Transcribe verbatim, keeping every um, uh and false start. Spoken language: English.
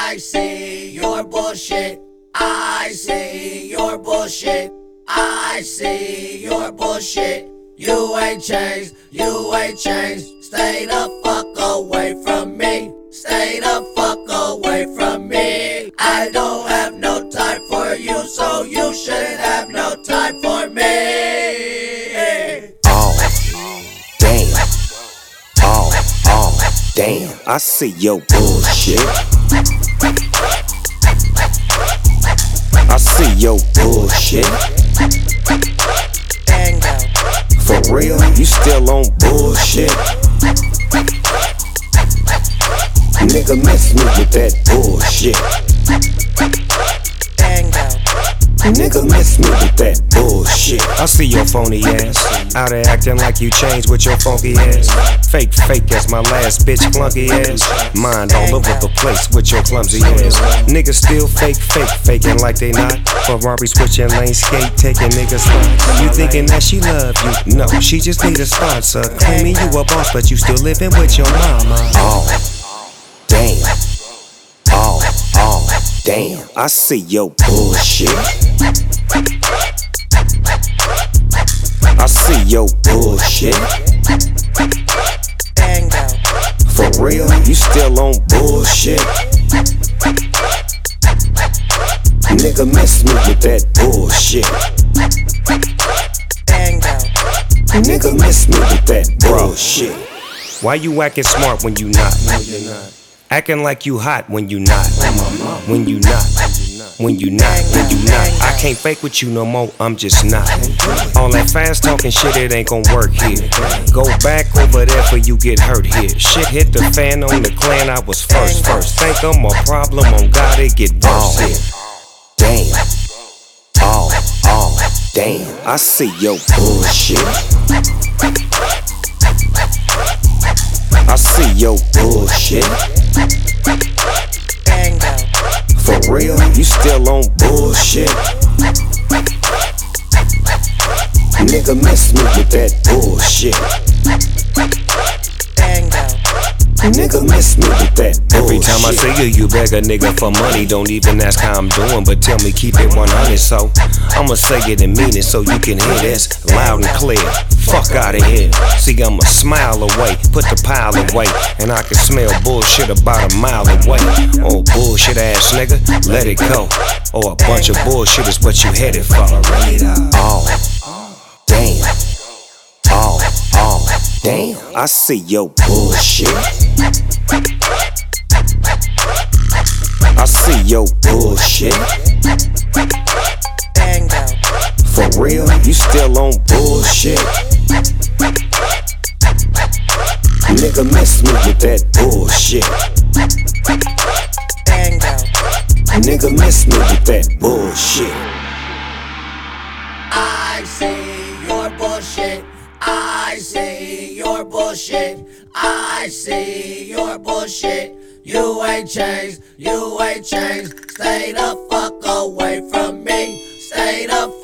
I see your bullshit. I see your bullshit. I see your bullshit. You ain't changed, you ain't changed. Stay the fuck away from me. Stay the fuck away from me. I don't have no time for you, so you shouldn't have no time for me. Oh, damn. Oh, oh, damn. I see your bullshit. I see your bullshit. Bango. For real, you still on bullshit? Nigga, miss me with that bullshit. Bango. Nigga, miss me with that bullshit. I see your phony ass out there acting like you changed with your funky ass. Fake, fake as my last bitch flunky ass. Mind all over the place with your clumsy ass. Niggas still fake, fake, faking like they not. Ferrari switching lane, skate, taking niggas slow. You thinking that she love you? No, she just need a sponsor. Claiming you a boss, but you still living with your mama. Oh, damn. Oh, oh, damn. I see your bullshit. I see your bullshit. Bango. For real, you still on bullshit? Nigga, miss me with that bullshit. Bango. Nigga, miss me with that bullshit. Why you acting smart when you not? No, you're not. Acting like you hot when you not. When you not. When you not. When you not. I can't fake with you no more, I'm just not. All that fast talking shit, it ain't gon' work here. Go back over there for you get hurt here. Shit hit the fan on the clan, I was first first. Think I'm a problem, on God it get worse here. Damn. Oh, oh, damn. I see your bullshit. I see your bullshit. Bango. For real, you still on bullshit? Nigga, miss me with that bullshit. Bango. Nigga, miss me with that bullshit. Every time I see you, you beg a nigga for money. Don't even ask how I'm doing, but tell me keep it one hundred. So I'ma say it and mean it so you can hear this loud and clear. Fuck out of here. See, I'm a smile away, put the pile away, and I can smell bullshit about a mile away. Oh, bullshit ass nigga, let it go. Or a bunch of bullshit is what you headed for. Oh, damn. Oh, oh, damn. I see your bullshit. I see your bullshit. Bango. For real, you still on bullshit? Nigga, miss me with that bullshit. Bango. Nigga, miss me with that bullshit. I see your bullshit. I see your bullshit. I see your bullshit. You ain't changed, you ain't changed. Stay the fuck away from me. Stay the fuck